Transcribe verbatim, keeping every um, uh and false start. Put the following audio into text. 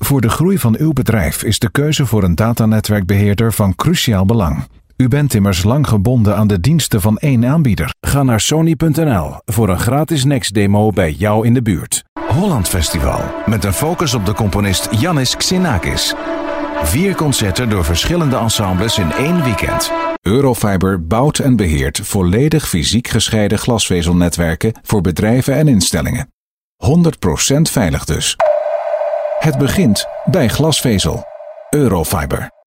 Voor de groei van uw bedrijf is de keuze voor een datanetwerkbeheerder van cruciaal belang. U bent immers lang gebonden aan de diensten van één aanbieder. Ga naar sony punt n l voor een gratis Next-demo bij jou in de buurt. Holland Festival, met een focus op de componist Yannis Xenakis. Vier concerten door verschillende ensembles in één weekend. Eurofiber bouwt en beheert volledig fysiek gescheiden glasvezelnetwerken voor bedrijven en instellingen. honderd procent veilig dus. Het begint bij glasvezel. Eurofiber.